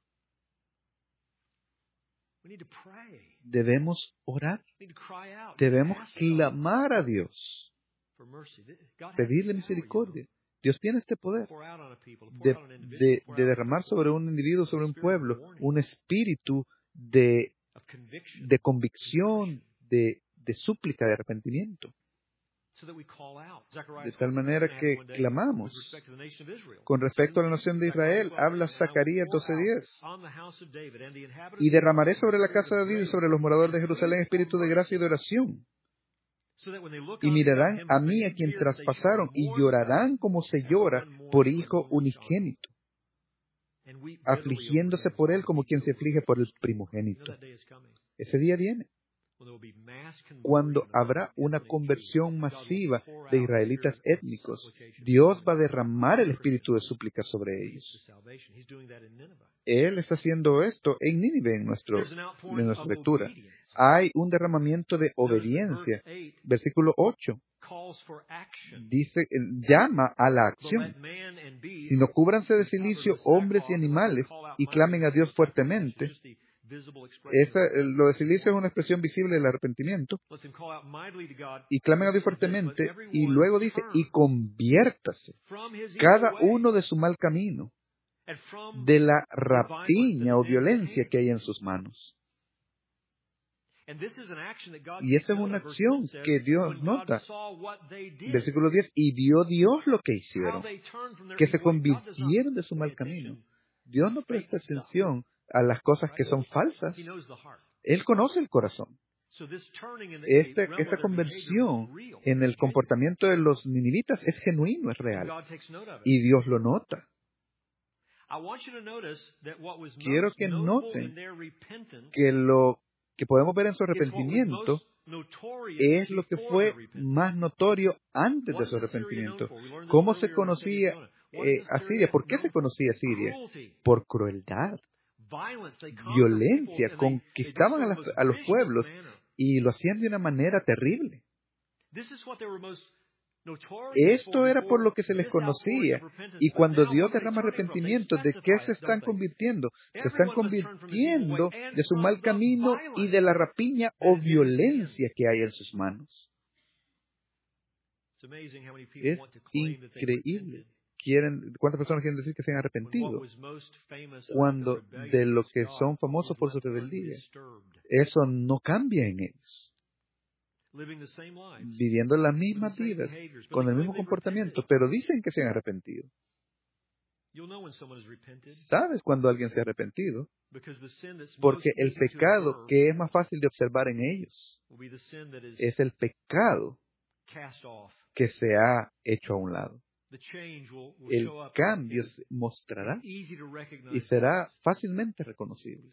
Debemos orar. Debemos clamar a Dios. Pedirle misericordia. Dios tiene este poder de derramar sobre un individuo, sobre un pueblo, un espíritu de convicción, de súplica, de arrepentimiento. De tal manera que clamamos. Con respecto a la nación de Israel, habla Zacarías 12:10. Y derramaré sobre la casa de David y sobre los moradores de Jerusalén espíritu de gracia y de oración. Y mirarán a mí a quien traspasaron y llorarán como se llora por hijo unigénito, afligiéndose por él como quien se aflige por el primogénito. Ese día viene, cuando habrá una conversión masiva de israelitas étnicos. Dios va a derramar el espíritu de súplica sobre ellos. Él está haciendo esto en Nínive, en nuestra lectura. hay un derramamiento de obediencia. Versículo 8 dice, llama a la acción. Sino cúbranse de silicio hombres y animales y clamen a Dios fuertemente. Lo de silicio es una expresión visible del arrepentimiento. Y clamen a Dios fuertemente. Y luego dice, y conviértase cada uno de su mal camino, de la rapiña o violencia que hay en sus manos. Y esa es una acción que Dios nota. Versículo 10, y vio Dios lo que hicieron, que se convirtieron de su mal camino. Dios no presta atención a las cosas que son falsas. Él conoce el corazón. Esta conversión en el comportamiento de los ninivitas es genuino, es real. Y Dios lo nota. Quiero que noten que lo que podemos ver en su arrepentimiento es lo que fue más notorio antes de su arrepentimiento. ¿Cómo se conocía a Siria? ¿Por qué se conocía a Siria? Por crueldad, violencia. Conquistaban a los pueblos y lo hacían de una manera terrible. Esto era por lo que se les conocía. Y cuando Dios derrama arrepentimiento, ¿de qué se están convirtiendo? Se están convirtiendo de su mal camino y de la rapiña o violencia que hay en sus manos. Es increíble. ¿Cuántas personas quieren decir que se han arrepentido? Cuando de lo que son famosos por su rebeldía, eso no cambia en ellos. Viviendo las mismas vidas, con el mismo comportamiento, pero dicen que se han arrepentido. ¿Sabes cuando alguien se ha arrepentido? Porque el pecado que es más fácil de observar en ellos es el pecado que se ha hecho a un lado. El cambio se mostrará y será fácilmente reconocible.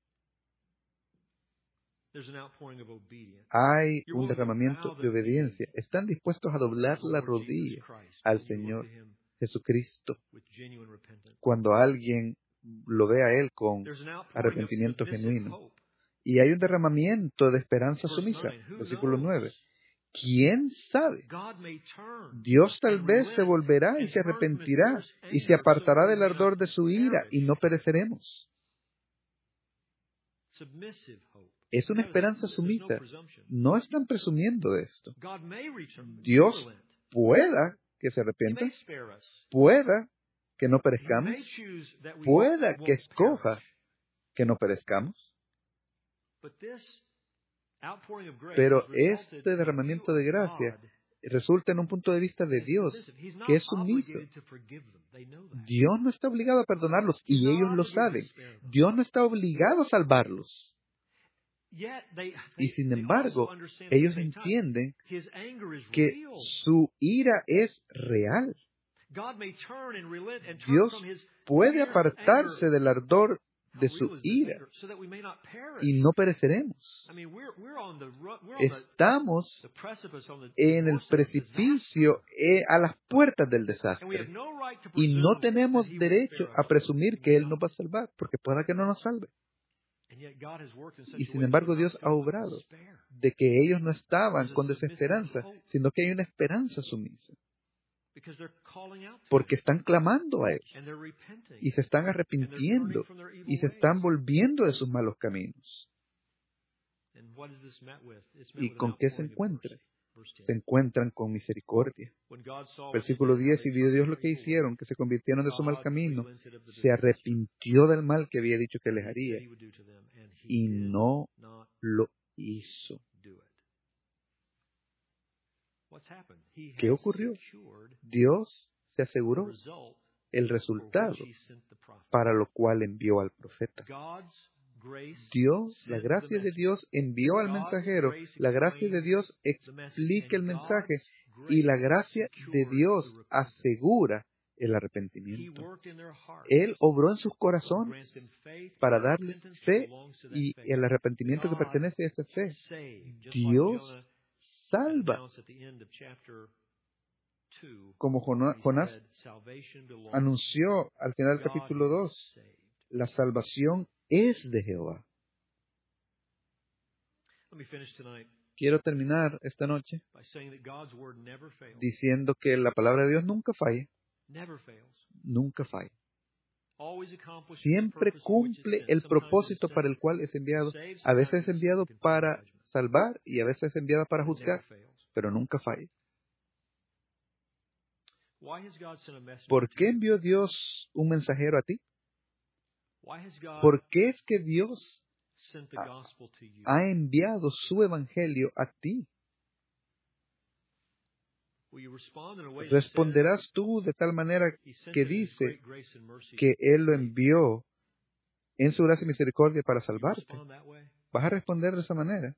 Hay un derramamiento de obediencia. Están dispuestos a doblar la rodilla al Señor Jesucristo cuando alguien lo ve a Él con arrepentimiento genuino. Y hay un derramamiento de esperanza sumisa. Versículo 9. ¿Quién sabe? Dios tal vez se volverá y se arrepentirá y se apartará del ardor de su ira y no pereceremos. Es una esperanza sumisa. No están presumiendo de esto. Dios pueda que se arrepienta, pueda que no perezcamos, pueda que escoja que no perezcamos. Pero este derramamiento de gracia resulta en un punto de vista de Dios, que es sumiso. Dios no está obligado a perdonarlos y ellos lo saben. Dios no está obligado a salvarlos. Y sin embargo, ellos entienden que su ira es real. Dios puede apartarse del ardor de su ira y no pereceremos. Estamos en el precipicio, a las puertas del desastre, y no tenemos derecho a presumir que Él nos va a salvar, porque pueda que no nos salve. Y sin embargo, Dios ha obrado de que ellos no estaban con desesperanza, sino que hay una esperanza sumisa. Porque están clamando a Él y se están arrepintiendo y se están volviendo de sus malos caminos. ¿Y con qué se encuentran? Se encuentran con misericordia. Versículo 10, y vio Dios lo que hicieron, que se convirtieron de su mal camino, se arrepintió del mal que había dicho que les haría, y no lo hizo. ¿Qué ocurrió? Dios se aseguró el resultado para lo cual envió al profeta. La gracia de Dios envió al mensajero, la gracia de Dios explica el mensaje y la gracia de Dios asegura el arrepentimiento. Él obró en sus corazones para darles fe y el arrepentimiento que pertenece a esa fe. Dios salva. Como Jonás anunció al final del capítulo 2, la salvación es de Jehová. Quiero terminar esta noche diciendo que la palabra de Dios nunca falla. Nunca falla. Siempre cumple el propósito para el cual es enviado. A veces es enviado para salvar y a veces es enviado para juzgar, pero nunca falla. ¿Por qué envió Dios un mensajero a ti? ¿Por qué es que Dios ha enviado su evangelio a ti? ¿Responderás tú de tal manera que dice que Él lo envió en su gracia y misericordia para salvarte? ¿Vas a responder de esa manera?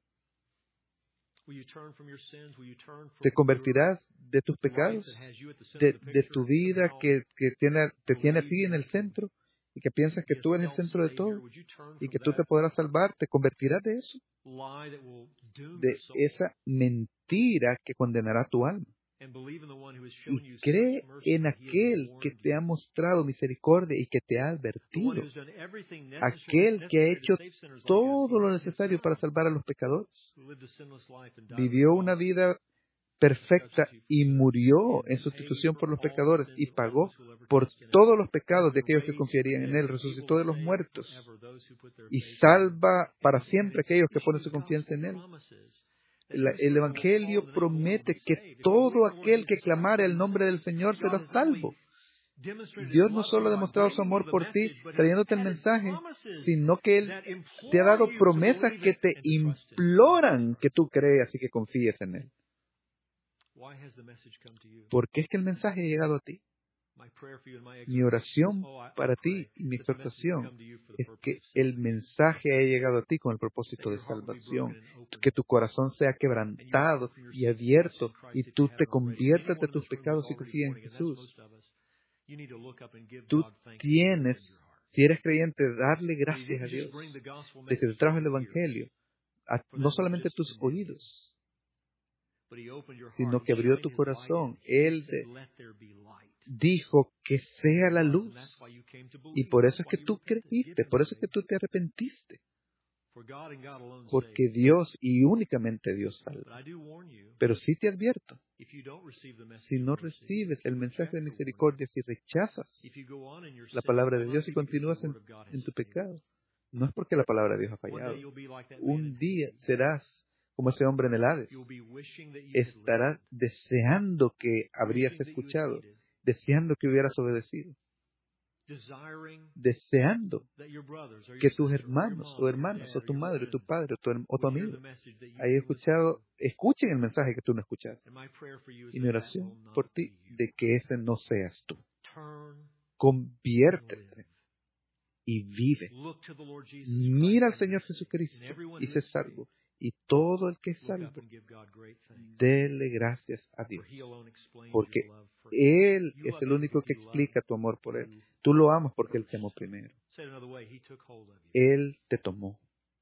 ¿Te convertirás de tus pecados, de tu vida que te tiene a ti en el centro y que piensas que tú eres el centro de todo y que tú te podrás salvar? ¿Te convertirás de eso? De esa mentira que condenará tu alma. Y cree en aquel que te ha mostrado misericordia y que te ha advertido. Aquel que ha hecho todo lo necesario para salvar a los pecadores. Vivió una vida perfecta y murió en sustitución por los pecadores y pagó por todos los pecados de aquellos que confiarían en Él. Resucitó de los muertos y salva para siempre a aquellos que ponen su confianza en Él. El Evangelio promete que todo aquel que clamare el nombre del Señor será salvo. Dios no solo ha demostrado su amor por ti, trayéndote el mensaje, sino que Él te ha dado promesas que te imploran que tú creas y que confíes en Él. ¿Por qué es que el mensaje ha llegado a ti? Mi oración para ti y mi exhortación es que el mensaje haya llegado a ti con el propósito de salvación, que tu corazón sea quebrantado y abierto y tú te conviertas de tus pecados y confíes en Jesús. Tú tienes, si eres creyente, darle gracias a Dios de que te trajo el Evangelio, no solamente tus oídos, sino que abrió tu corazón. Él dijo que sea la luz. Y por eso es que tú creíste, por eso es que tú te arrepentiste. Porque Dios y únicamente Dios salva. Pero sí te advierto, si no recibes el mensaje de misericordia, si rechazas la palabra de Dios y continúas en tu pecado, no es porque la palabra de Dios ha fallado. Un día serás como ese hombre en el Hades. Estarás deseando que habrías escuchado, deseando que hubieras obedecido, deseando que tus hermanos o hermanas, o tu madre, o tu padre, o tu amigo escuchen el mensaje que tú no escuchaste. Y mi oración por ti, de que ese no seas tú. Conviértete y vive. Mira al Señor Jesucristo y sé salvo. Y todo el que es salvo, dele gracias a Dios. Porque Él es el único que explica tu amor por Él. Tú lo amas porque Él te amó primero. Él te tomó.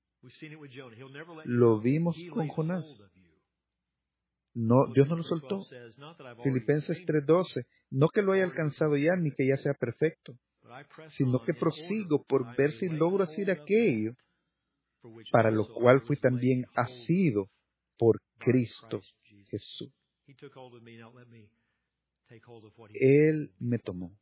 Lo vimos con Jonás. No, Dios no lo soltó. Filipenses 3:12. No que lo haya alcanzado ya, ni que ya sea perfecto, sino que prosigo por ver si logro hacer aquello para lo cual fui también asido por Cristo Jesús. Él me tomó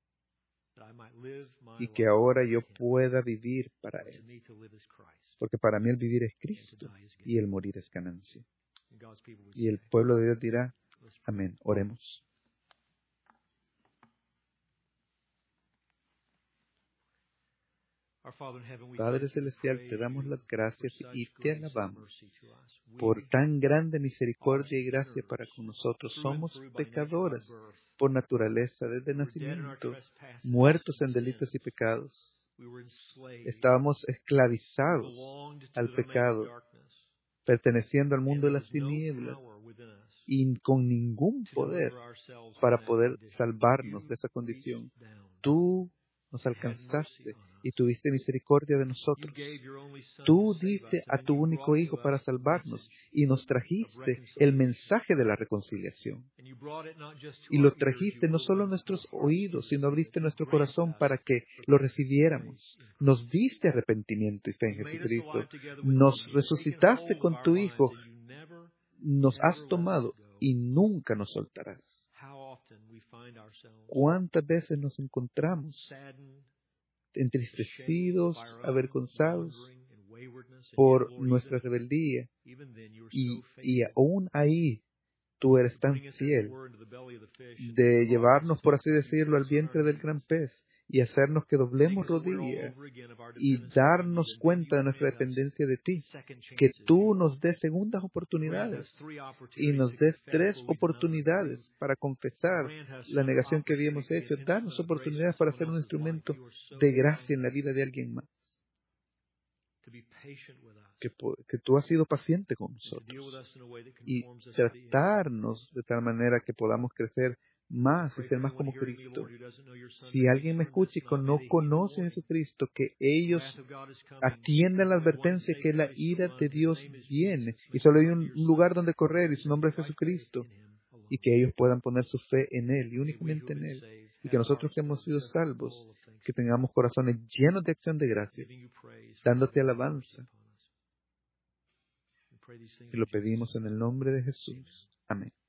y que ahora yo pueda vivir para Él. Porque para mí el vivir es Cristo y el morir es ganancia. Y el pueblo de Dios dirá, amén. Oremos. Padre Celestial, te damos las gracias y te alabamos por tan grande misericordia y gracia para con nosotros. Somos pecadoras por naturaleza desde nacimiento, muertos en delitos y pecados. Estábamos esclavizados al pecado, perteneciendo al mundo de las tinieblas y con ningún poder para poder salvarnos de esa condición. Tú nos alcanzaste y tuviste misericordia de nosotros. Tú diste a tu único Hijo para salvarnos y nos trajiste el mensaje de la reconciliación. Y lo trajiste no solo a nuestros oídos, sino abriste nuestro corazón para que lo recibiéramos. Nos diste arrepentimiento y fe en Jesucristo. Nos resucitaste con tu Hijo. Nos has tomado y nunca nos soltarás. ¿Cuántas veces nos encontramos entristecidos, avergonzados por nuestra rebeldía? Y aún ahí tú eres tan fiel de llevarnos, por así decirlo, al vientre del gran pez y hacernos que doblemos rodilla y darnos cuenta de nuestra dependencia de ti, que tú nos des segundas oportunidades y nos des 3 oportunidades para confesar la negación que habíamos hecho. Danos oportunidades para ser un instrumento de gracia en la vida de alguien más. Que tú has sido paciente con nosotros y tratarnos de tal manera que podamos crecer más y ser más como Cristo. Si alguien me escucha y no conoce a Jesucristo, que ellos atiendan la advertencia que la ira de Dios viene y solo hay un lugar donde correr y su nombre es Jesucristo, y que ellos puedan poner su fe en Él y únicamente en Él, y que nosotros que hemos sido salvos, que tengamos corazones llenos de acción de gracias, dándote alabanza. Y lo pedimos en el nombre de Jesús. Amén.